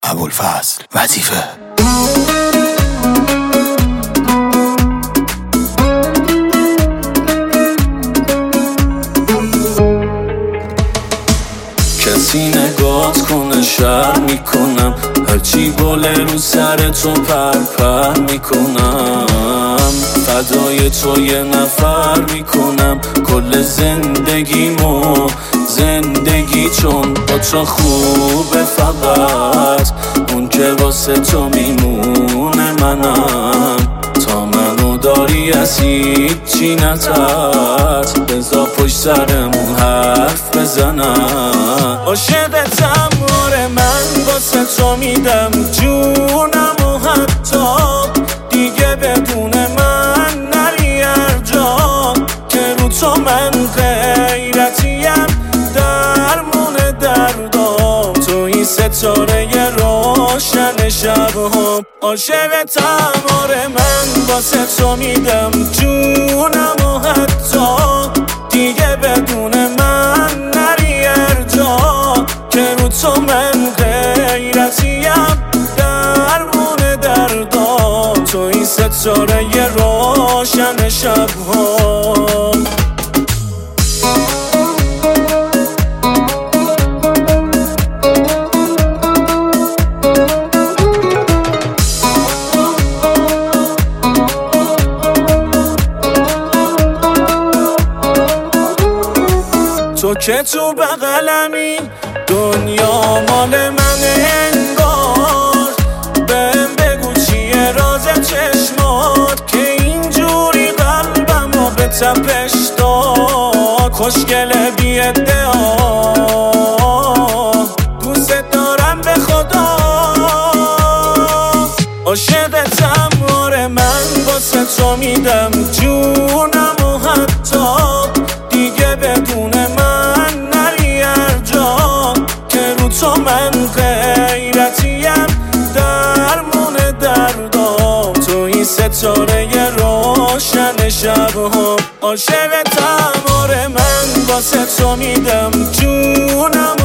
ابوالفضل وظیفه. کسی نگات کنه شر میکنم، هرچی باله رو سر تو پر میکنم. فدای تو یه نفر میکنم کل زندگیمو، زندگی چون با تو خوبه، فقط اون که واسه تو میمونه منم. تا منو داری از هیچی نترس، بذار پشت سرمون حرف بزنم. عاشقتم آره، من واسه تو میدم جونم و حتی دیگه بدون من نری هر جا، که رو تو من غیرتیم، درمون دردام توی ستاره روشن شبها. عاشقتم آره، من واسه تو میدم جونم و حتی دیگه بدون من نری هر جا، که رو تو من غیرتیم، درمون دردام توی ستاره روشن شبها. تو که تو بغلمی، دنیا مال منه انگار. بهم بگو چیه راز چشمات که اینجوری قلبمو به تپش داد. خوشگله بی ادعا، دوست دارم به خدا. عاشقتم آره، من واسه تو میدم جونم و حتی دیگه بدون من نری هر جا، که رو تو من غیرتیم، درمون دردام توی ستاره روشن شبها. عاشقتم آره، من واسه تو میدم جونم